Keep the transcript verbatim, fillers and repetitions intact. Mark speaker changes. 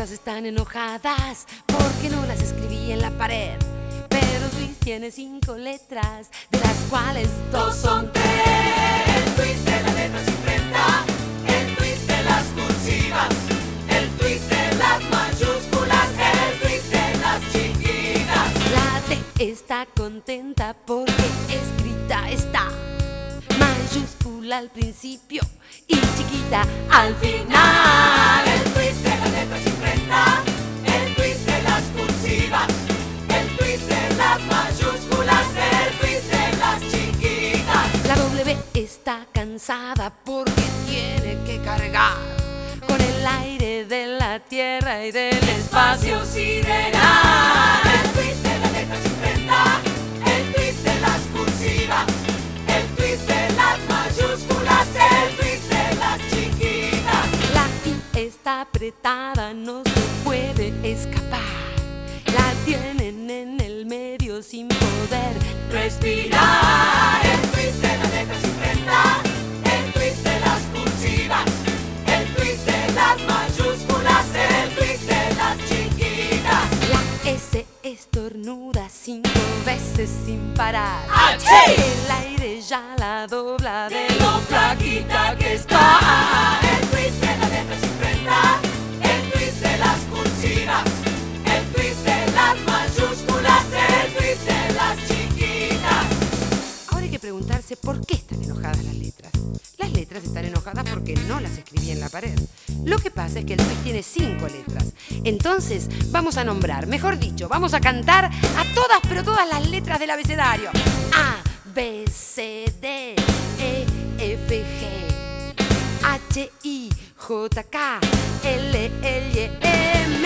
Speaker 1: Otras están enojadas porque no las escribí en la pared. Pero Luis tiene cinco letras, de las cuales dos son tres.
Speaker 2: El twist de la letra se imprenta, el twist de las cursivas, el twist de las mayúsculas, el twist de las chiquitas.
Speaker 1: La T está contenta porque escrita está, mayúscula al principio y chiquita al final.
Speaker 2: El twist de la letra se imprenta, el twist de las cursivas, el twist de las mayúsculas, el twist de las chiquitas.
Speaker 1: La W está cansada porque tiene que cargar con el aire de la tierra y del espacio sideral.
Speaker 2: El twist de la letra se imprenta, el twist de las cursivas, el twist de las mayúsculas, el twist de las chiquitas.
Speaker 1: La I está apretada, no se puede escapar. La tienen en el medio sin poder respirar.
Speaker 2: El twist de la letra se imprenta, el twist de las cursivas, el twist de las mayúsculas, el twist de las chiquitas.
Speaker 1: La S estornuda cinco veces sin parar.
Speaker 2: ¡Achí!
Speaker 1: El aire ya la dobla de lo flaquita que está.
Speaker 2: El twist de la letra se imprenta, el twist de las cursivas, el twist de las mayúsculas, el twist de las chiquitas.
Speaker 1: Ahora hay que preguntarse por qué están enojadas las letras. Las letras están enojadas porque no las escribí en la pared. Lo que pasa es que el twist tiene cinco letras. Entonces vamos a nombrar, mejor dicho, vamos a cantar a todas, pero todas las letras del abecedario. A, B, C, D, E, F, G, H, I, J, K, L, L, M.